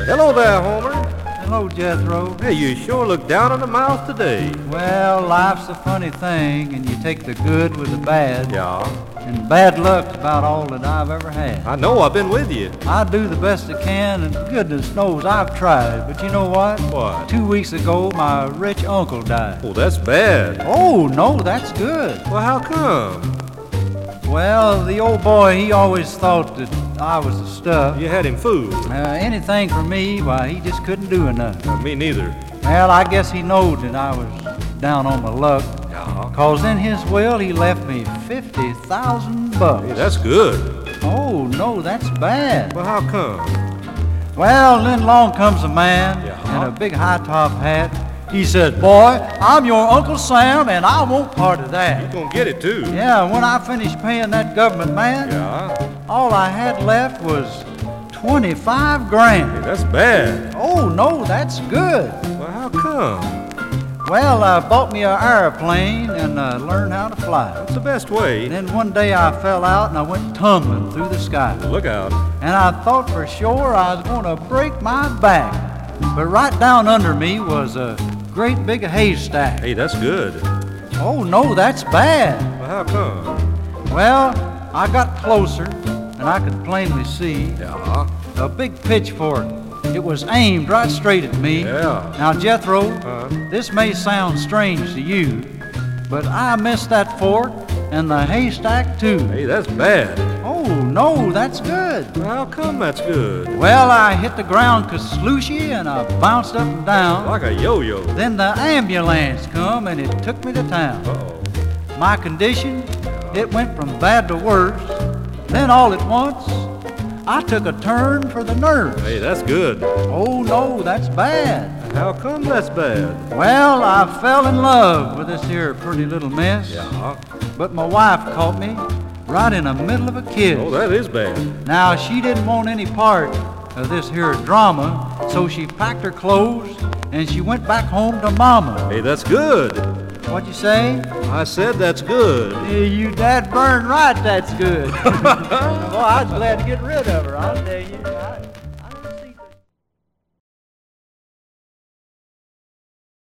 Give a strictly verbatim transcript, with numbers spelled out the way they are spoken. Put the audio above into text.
Hello there, Homer. Hello, Jethro. Hey, you sure look down on the mouth today. Well, life's a funny thing, and you take the good with the bad. Yeah, And bad luck's about all that I've ever had. I know. I've been with you. I do the best I can, and goodness knows I've tried. But you know what? What? Two weeks ago, my rich uncle died. Oh, that's bad. Oh, no, that's good. Well, how come? Well, the old boy, he always thought that I was the stuff. You had him fooled. Uh, anything for me, why, he just couldn't do enough. Uh, me neither. Well, I guess he knowed that I was down on my luck. Yeah. Cause in his will, he left me fifty thousand bucks. Hey, that's good. Oh, no, that's bad. Well, how come? Well, then along comes a man Yeah. in a big high-top hat. He said, boy, I'm your Uncle Sam, and I won't part of You that. gonna get it, too. Yeah, when I finished paying that government man, Yeah. all I had left was twenty-five grand. Hey, that's bad. Oh, no, that's good. Well, how come? Well, I bought me an airplane and uh, learned how to fly. That's the best way. Then one day I fell out and I went tumbling through the sky. Look out. And I thought for sure I was going to break my back. But right down under me was a great big haystack. Hey, that's good. Oh, no, that's bad. Well, how come? Well, I got closer and I could plainly see Yeah. a big pitchfork. It was aimed right straight at me. Yeah. Now, Jethro, Uh-huh. this may sound strange to you, but I missed that fork and the haystack too. Hey, that's bad. Oh, no, that's good. Well, how come that's good? Well, I hit the ground kaslooshy and I bounced up and down. Like a yo-yo. Then the ambulance come and it took me to town. Uh-oh. My condition, it went from bad to worse. Then all at once, I took a turn for the nurse. Hey, that's good. Oh, no, that's bad. How come that's bad? Well, I fell in love with this here pretty little mess. Yeah. But my wife caught me right in the middle of a kiss. Oh, that is bad. Now, she didn't want any part of this here drama, so she packed her clothes and she went back home to Mama. Hey, that's good. What'd you say? I said that's good. Eh, You dad burned right, that's good. Well, I was glad to get rid of her, I'll tell you. I-